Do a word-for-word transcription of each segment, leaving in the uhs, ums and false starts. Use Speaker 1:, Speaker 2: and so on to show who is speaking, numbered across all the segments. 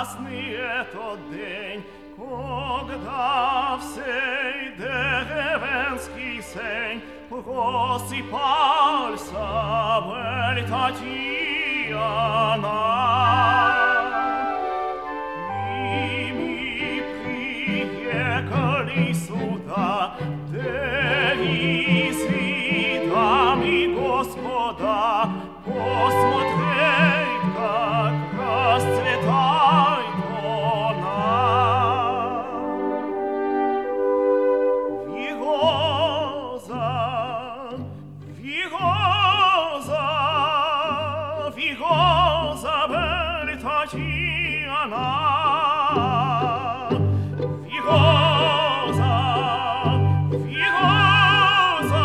Speaker 1: ясный этот день, когда в сей деревенский сень просыпался Бель Татьяна. И мы приехали сюда, девицы, дамы, господа, посмотреть, как расцветает она. Вигоза, Вигоза, Вигоза, Бель Татьяна. Вигоза, Вигоза,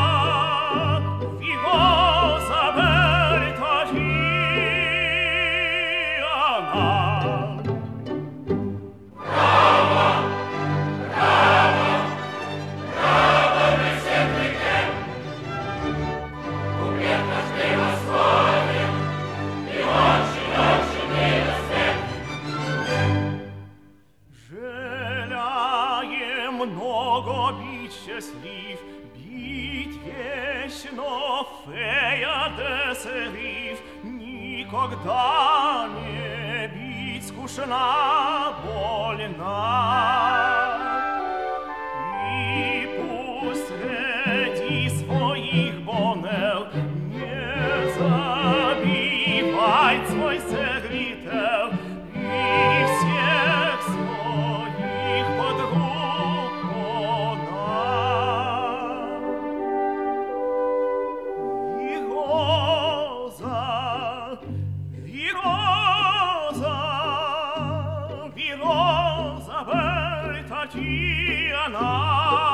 Speaker 1: Вигоза, Бель Татьяна. Желаем много бить счастлив, бить вечно фея десерив, никогда не бить скучна, больна. И пусть среди своих бонел не забивает свой сервител и всех своих подруг она. Вигоза, Вигоза, Вигоза, Бель Татьяна.